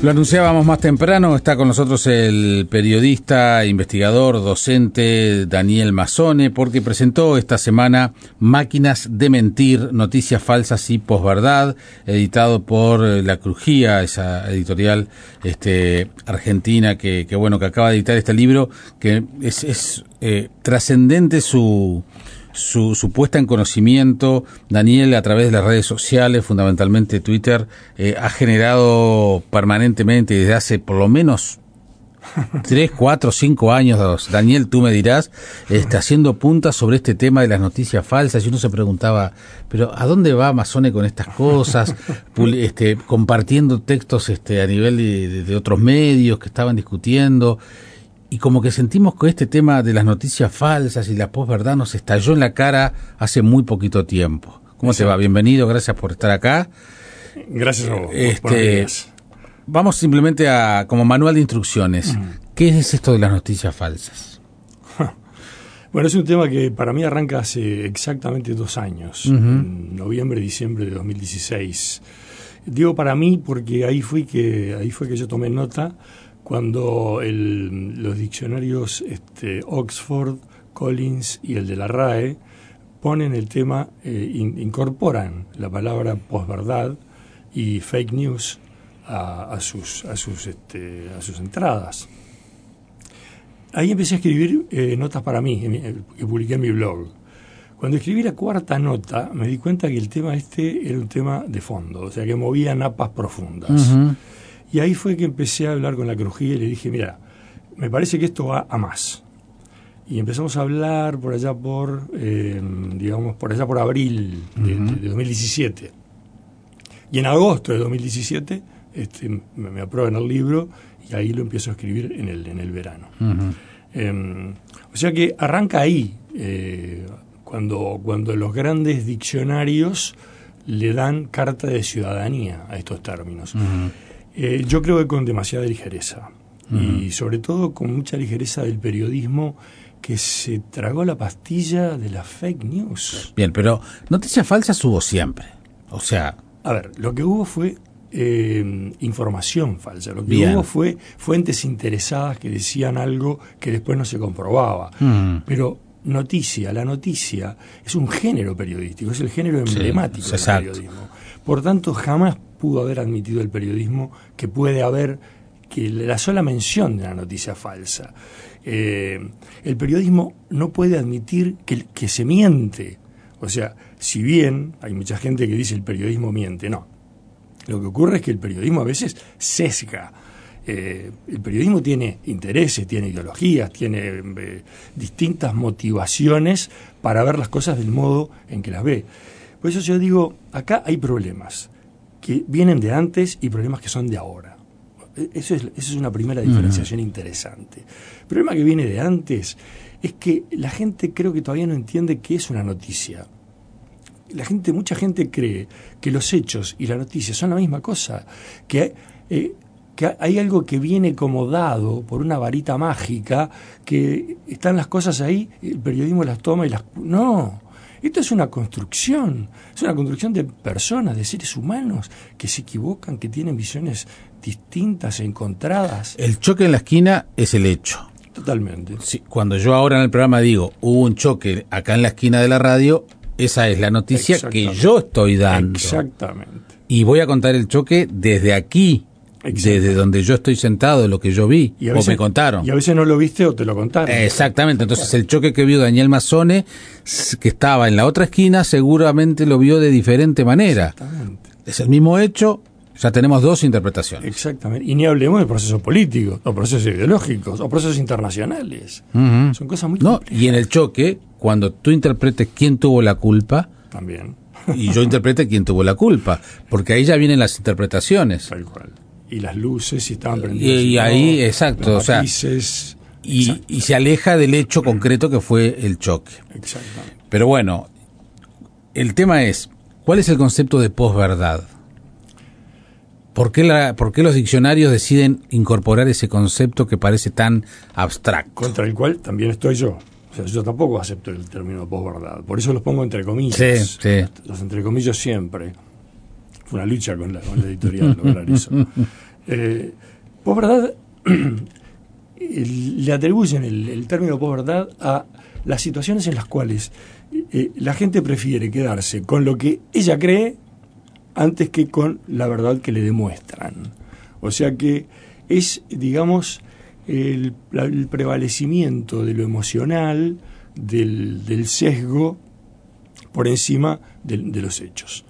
Lo anunciábamos más temprano, está con nosotros el periodista, investigador, docente Daniel Mazzone, porque presentó esta semana Máquinas de Mentir, Noticias Falsas y Posverdad, editado por La Crujía, esa editorial argentina que acaba de editar este libro, que es trascendente su puesta en conocimiento. Daniel, a través de las redes sociales, fundamentalmente Twitter, ha generado permanentemente desde hace por lo menos 3, 4, 5 años, Daniel, tú me dirás, haciendo puntas sobre este tema de las noticias falsas, y uno se preguntaba, pero ¿a dónde va Mazzone con estas cosas? Compartiendo textos a nivel de otros medios que estaban discutiendo. Y como que sentimos que este tema de las noticias falsas y la posverdad nos estalló en la cara hace muy poquito tiempo. ¿Cómo te va? Bienvenido, gracias por estar acá. Gracias a vos. Vamos simplemente como manual de instrucciones. ¿Qué es esto de las noticias falsas? Bueno, es un tema que para mí arranca hace exactamente 2 años, en noviembre, diciembre de 2016. Digo para mí porque ahí fue que yo tomé nota cuando los diccionarios Oxford, Collins y el de la RAE ponen el tema, incorporan la palabra posverdad y fake news a sus entradas. Ahí empecé a escribir notas para mí, que publiqué en mi blog. Cuando escribí la 4ª nota, me di cuenta que el tema era un tema de fondo, o sea, que movía napas profundas. Y ahí fue que empecé a hablar con La Crujía y le dije, mira, me parece que esto va a más. Y empezamos a hablar por allá por abril de 2017. Y en agosto de 2017 me aprueban el libro y ahí lo empiezo a escribir en el verano. O sea que arranca ahí, cuando los grandes diccionarios le dan carta de ciudadanía a estos términos. Yo creo que con demasiada ligereza, y sobre todo con mucha ligereza del periodismo que se tragó la pastilla de la fake news. Bien, pero noticias falsas hubo siempre. O sea... A ver, lo que hubo fue información falsa. Lo que hubo fue fuentes interesadas que decían algo que después no se comprobaba. Pero la noticia es un género periodístico, es el género emblemático del periodismo. Por tanto, jamás pudo haber admitido el periodismo que la sola mención de una noticia falsa. El periodismo no puede admitir que se miente. O sea, si bien hay mucha gente que dice el periodismo miente, no. Lo que ocurre es que el periodismo a veces sesga. El periodismo tiene intereses, tiene ideologías, tiene distintas motivaciones para ver las cosas del modo en que las ve. Por eso yo digo, acá hay problemas que vienen de antes y problemas que son de ahora. Eso es una primera diferenciación interesante. El problema que viene de antes es que la gente creo que todavía no entiende qué es una noticia. Mucha gente cree que los hechos y la noticia son la misma cosa, que hay algo que viene como dado por una varita mágica, que están las cosas ahí, el periodismo las toma y las... No, esto es una construcción de personas, de seres humanos que se equivocan, que tienen visiones distintas e encontradas. El choque en la esquina es el hecho. Totalmente. Sí, cuando yo ahora en el programa digo, hubo un choque acá en la esquina de la radio, esa es la noticia que yo estoy dando. Exactamente. Y voy a contar el choque desde aquí, desde donde yo estoy sentado, lo que yo vi, o me contaron. Y a veces no lo viste o te lo contaron. Exactamente, entonces el choque que vio Daniel Mazzone, que estaba en la otra esquina, seguramente lo vio de diferente manera. Exactamente. Es el mismo hecho, ya tenemos 2 interpretaciones. Exactamente, y ni hablemos de procesos políticos, o procesos ideológicos, o procesos internacionales. Son cosas muy complejas. Y en el choque, cuando tú interpretes quién tuvo la culpa, también. Y yo interprete quién tuvo la culpa, porque ahí ya vienen las interpretaciones. Tal cual. Y las luces, si estaban prendidas. Y ahí, exacto, los matices, y se aleja del hecho concreto que fue el choque. Exactamente. Pero bueno, el tema es, ¿cuál es el concepto de posverdad? ¿Por qué los diccionarios deciden incorporar ese concepto que parece tan abstracto? Contra el cual también estoy yo. O sea, yo tampoco acepto el término posverdad. Por eso los pongo entre comillas. Sí. Los entrecomillos siempre. Fue una lucha con la editorial lograr eso. Posverdad le atribuyen el término posverdad a las situaciones en las cuales la gente prefiere quedarse con lo que ella cree antes que con la verdad que le demuestran. O sea que es, digamos, el prevalecimiento de lo emocional, del sesgo, por encima de los hechos.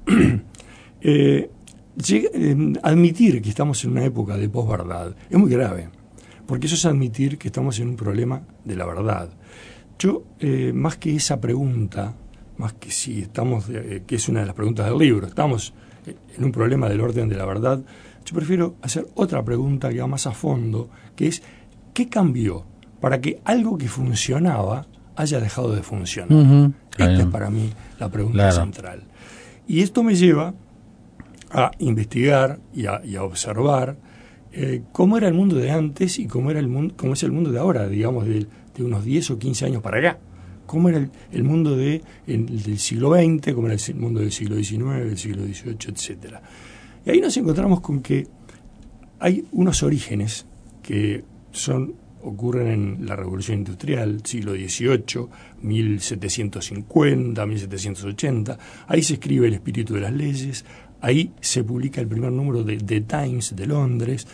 Admitir que estamos en una época de posverdad es muy grave, porque eso es admitir que estamos en un problema de la verdad. Yo, más que esa pregunta, más que si estamos, que es una de las preguntas del libro, estamos en un problema del orden de la verdad, yo prefiero hacer otra pregunta que va más a fondo, que es, ¿qué cambió para que algo que funcionaba haya dejado de funcionar? Esta es para mí la pregunta central. Y esto me lleva a investigar y a observar cómo era el mundo de antes y cómo es el mundo de ahora, digamos, de unos 10 o 15 años para acá. Cómo era el mundo del siglo XX, cómo era el mundo del siglo XIX, del siglo XVIII, etcétera. Y ahí nos encontramos con que hay unos orígenes que ocurren en la Revolución Industrial, siglo XVIII, 1750, 1780. Ahí se escribe El espíritu de las leyes. Ahí se publica el primer número de The Times de Londres,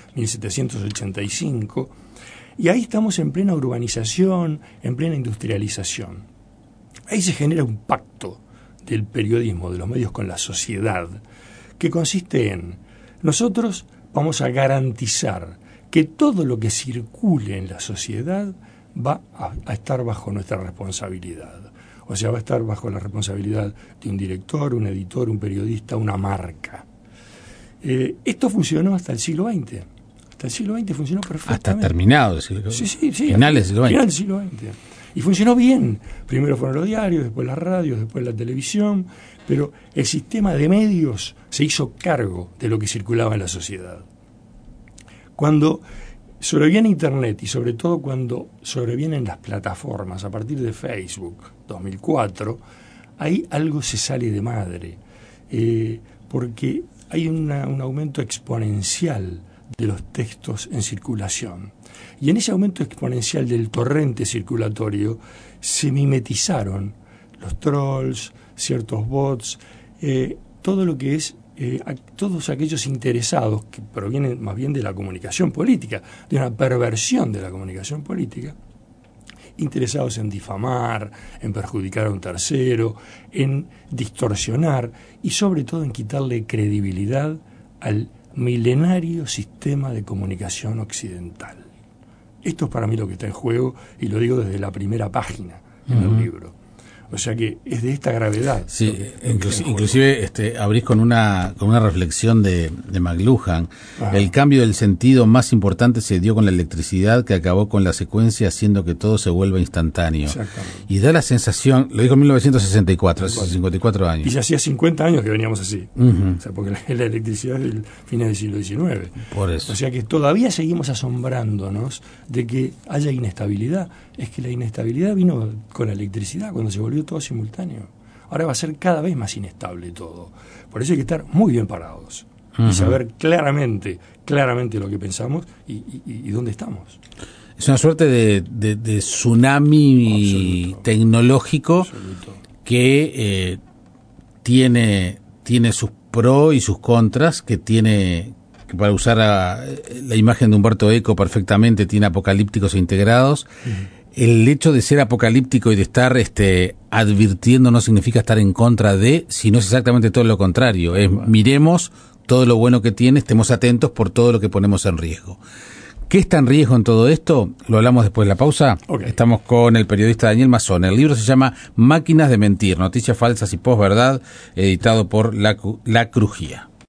1785. Y ahí estamos en plena urbanización, en plena industrialización. Ahí se genera un pacto del periodismo, de los medios con la sociedad, que consiste en: nosotros vamos a garantizar que todo lo que circule en la sociedad va a estar bajo nuestra responsabilidad. O sea, va a estar bajo la responsabilidad de un director, un editor, un periodista, una marca. Esto funcionó hasta el siglo XX. Hasta el siglo XX funcionó perfectamente. Hasta terminado el siglo XX. Sí. Finales del siglo XX. Final del siglo XX. Y funcionó bien. Primero fueron los diarios, después las radios, después la televisión, pero el sistema de medios se hizo cargo de lo que circulaba en la sociedad. Cuando sobreviene Internet y sobre todo cuando sobrevienen las plataformas a partir de Facebook, 2004, ahí algo se sale de madre, porque hay un aumento exponencial de los textos en circulación. Y en ese aumento exponencial del torrente circulatorio se mimetizaron los trolls, ciertos bots, todo lo que es todos aquellos interesados que provienen más bien de la comunicación política, de una perversión de la comunicación política, interesados en difamar, en perjudicar a un tercero, en distorsionar y sobre todo en quitarle credibilidad al milenario sistema de comunicación occidental. Esto es para mí lo que está en juego y lo digo desde la primera página en el libro. O sea que es de esta gravedad. Sí, inclusive abrís con una reflexión de McLuhan. Ajá. El cambio del sentido más importante se dio con la electricidad, que acabó con la secuencia haciendo que todo se vuelva instantáneo. Exactamente. Y da la sensación, lo dijo en 1964, hace 54 años. Y ya hacía 50 años que veníamos así. O sea, porque la electricidad es del final del siglo XIX. Por eso. O sea que todavía seguimos asombrándonos de que haya inestabilidad. Es que la inestabilidad vino con la electricidad, cuando se volvió todo simultáneo. Ahora va a ser cada vez más inestable todo. Por eso hay que estar muy bien parados y saber claramente lo que pensamos y dónde estamos. Es una suerte de tsunami absoluto, tecnológico absoluto, que tiene sus pros y sus contras, que tiene, que para usar la imagen de Humberto Eco perfectamente, tiene apocalípticos e integrados. El hecho de ser apocalíptico y de estar advirtiendo no significa estar en contra de, sino es exactamente todo lo contrario. Miremos todo lo bueno que tiene, estemos atentos por todo lo que ponemos en riesgo. ¿Qué está en riesgo en todo esto? Lo hablamos después de la pausa. Okay. Estamos con el periodista Daniel Massone. El libro se llama Máquinas de mentir, noticias falsas y posverdad, editado por La Crujía.